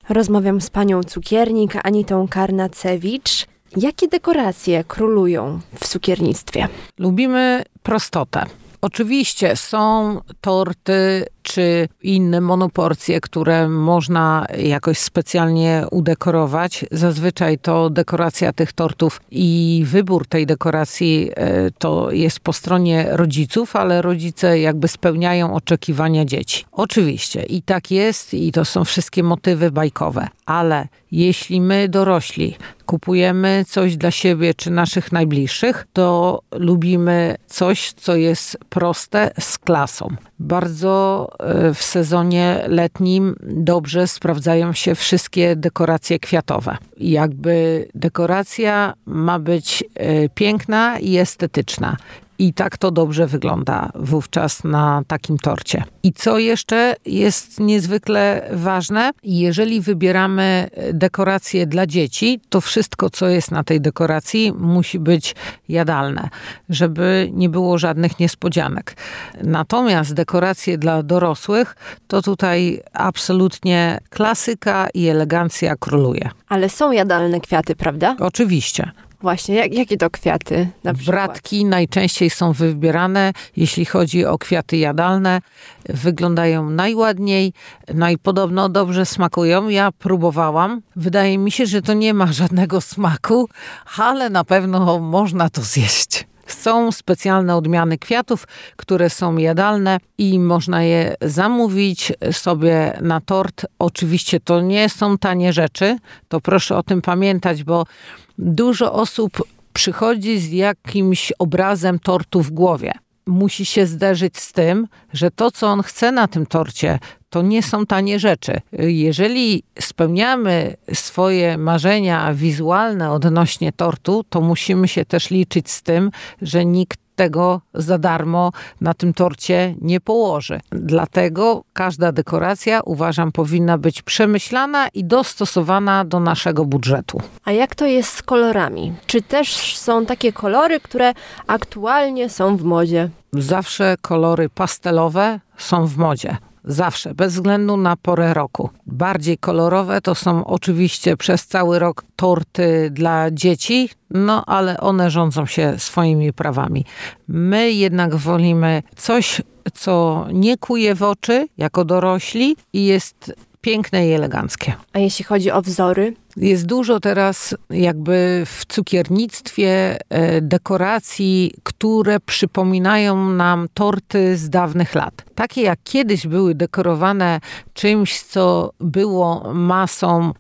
Rozmawiam z panią cukiernik Anitą Karnacewicz. Jakie dekoracje królują w cukiernictwie? Lubimy prostotę. Oczywiście są torty czy inne monoporcje, które można jakoś specjalnie udekorować. Zazwyczaj to dekoracja tych tortów i wybór tej dekoracji to jest po stronie rodziców, ale rodzice jakby spełniają oczekiwania dzieci. Oczywiście i tak jest i to są wszystkie motywy bajkowe, ale jeśli my dorośli kupujemy coś dla siebie czy naszych najbliższych, to lubimy coś, co jest proste, z klasą. Bardzo w sezonie letnim dobrze sprawdzają się wszystkie dekoracje kwiatowe. Jakby dekoracja ma być piękna i estetyczna. I tak to dobrze wygląda wówczas na takim torcie. I co jeszcze jest niezwykle ważne, jeżeli wybieramy dekoracje dla dzieci, to wszystko, co jest na tej dekoracji, musi być jadalne, żeby nie było żadnych niespodzianek. Natomiast dekoracje dla dorosłych, to tutaj absolutnie klasyka i elegancja króluje. Ale są jadalne kwiaty, prawda? Oczywiście. Właśnie, jakie to kwiaty na przykład? Bratki najczęściej są wybierane, jeśli chodzi o kwiaty jadalne. Wyglądają najładniej, no i podobno dobrze smakują. Ja próbowałam. Wydaje mi się, że to nie ma żadnego smaku, ale na pewno można to zjeść. Są specjalne odmiany kwiatów, które są jadalne i można je zamówić sobie na tort. Oczywiście to nie są tanie rzeczy, to proszę o tym pamiętać, bo dużo osób przychodzi z jakimś obrazem tortu w głowie. Musi się zderzyć z tym, że to, co on chce na tym torcie, to nie są tanie rzeczy. Jeżeli spełniamy swoje marzenia wizualne odnośnie tortu, to musimy się też liczyć z tym, że nikt tego za darmo na tym torcie nie położy. Dlatego każda dekoracja, uważam, powinna być przemyślana i dostosowana do naszego budżetu. A jak to jest z kolorami? Czy też są takie kolory, które aktualnie są w modzie? Zawsze kolory pastelowe są w modzie. Zawsze, bez względu na porę roku. Bardziej kolorowe to są oczywiście przez cały rok torty dla dzieci, no ale one rządzą się swoimi prawami. My jednak wolimy coś, co nie kuje w oczy jako dorośli i jest piękne i eleganckie. A jeśli chodzi o wzory? Jest dużo teraz jakby w cukiernictwie dekoracji, które przypominają nam torty z dawnych lat. Takie jak kiedyś były dekorowane czymś, co było masą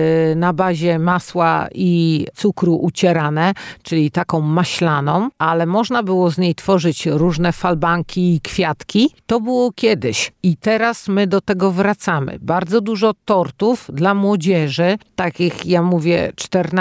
na bazie masła i cukru ucierane, czyli taką maślaną, ale można było z niej tworzyć różne falbanki i kwiatki. To było kiedyś i teraz my do tego wracamy. Bardzo dużo tortów dla młodzieży, takich ja mówię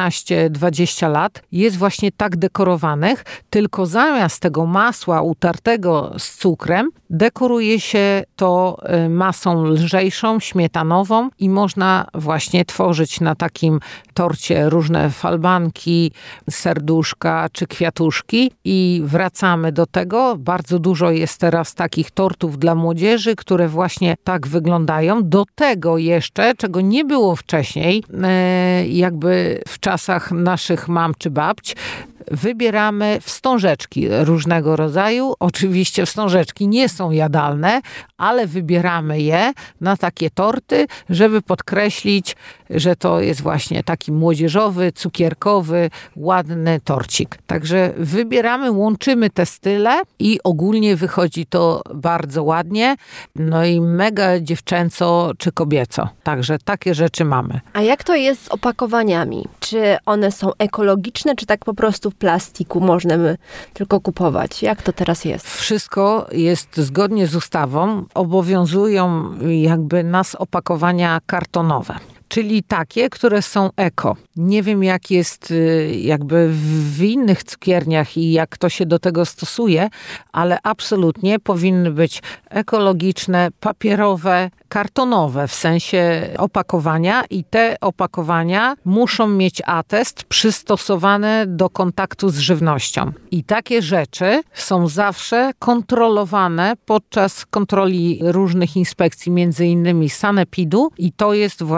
14-20 lat, jest właśnie tak dekorowanych, tylko zamiast tego masła utartego z cukrem, dekoruje się to masą lżejszą, śmietanową i można właśnie tworzyć na takim torcie różne falbanki, serduszka czy kwiatuszki i wracamy do tego. Bardzo dużo jest teraz takich tortów dla młodzieży, które właśnie tak wyglądają. Do tego jeszcze, czego nie było wcześniej, jakby w czasach naszych mam czy babć, wybieramy wstążeczki różnego rodzaju. Oczywiście wstążeczki nie są jadalne, ale wybieramy je na takie torty, żeby podkreślić, że to jest właśnie taki młodzieżowy, cukierkowy, ładny torcik. Także wybieramy, łączymy te style i ogólnie wychodzi to bardzo ładnie. No i mega dziewczęco czy kobieco. Także takie rzeczy mamy. A jak to jest z opakowaniami? Czy one są ekologiczne, czy tak po prostu w plastiku można tylko kupować? Jak to teraz jest? Wszystko jest zgodnie z ustawą. Obowiązują jakby nas opakowania kartonowe. Czyli takie, które są eko. Nie wiem, jak jest jakby w innych cukierniach i jak to się do tego stosuje, ale absolutnie powinny być ekologiczne, papierowe, kartonowe w sensie opakowania i te opakowania muszą mieć atest przystosowany do kontaktu z żywnością. I takie rzeczy są zawsze kontrolowane podczas kontroli różnych inspekcji, między innymi sanepidu i to jest właśnie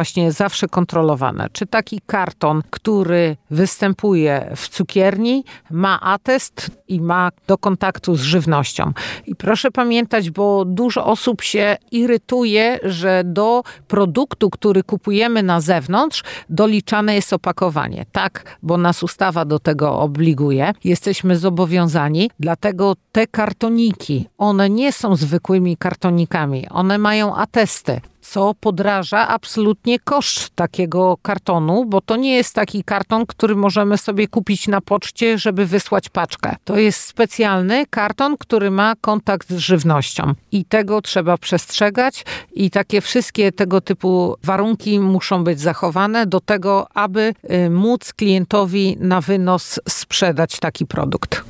zawsze kontrolowane. Czy taki karton, który występuje w cukierni, ma atest i ma do kontaktu z żywnością. I proszę pamiętać, bo dużo osób się irytuje, że do produktu, który kupujemy na zewnątrz, doliczane jest opakowanie. Tak, bo nas ustawa do tego obliguje. Jesteśmy zobowiązani, dlatego te kartoniki, one nie są zwykłymi kartonikami. One mają atesty, co podraża absolutnie koszt takiego kartonu, bo to nie jest taki karton, który możemy sobie kupić na poczcie, żeby wysłać paczkę. To jest specjalny karton, który ma kontakt z żywnością i tego trzeba przestrzegać i takie wszystkie tego typu warunki muszą być zachowane do tego, aby móc klientowi na wynos sprzedać taki produkt.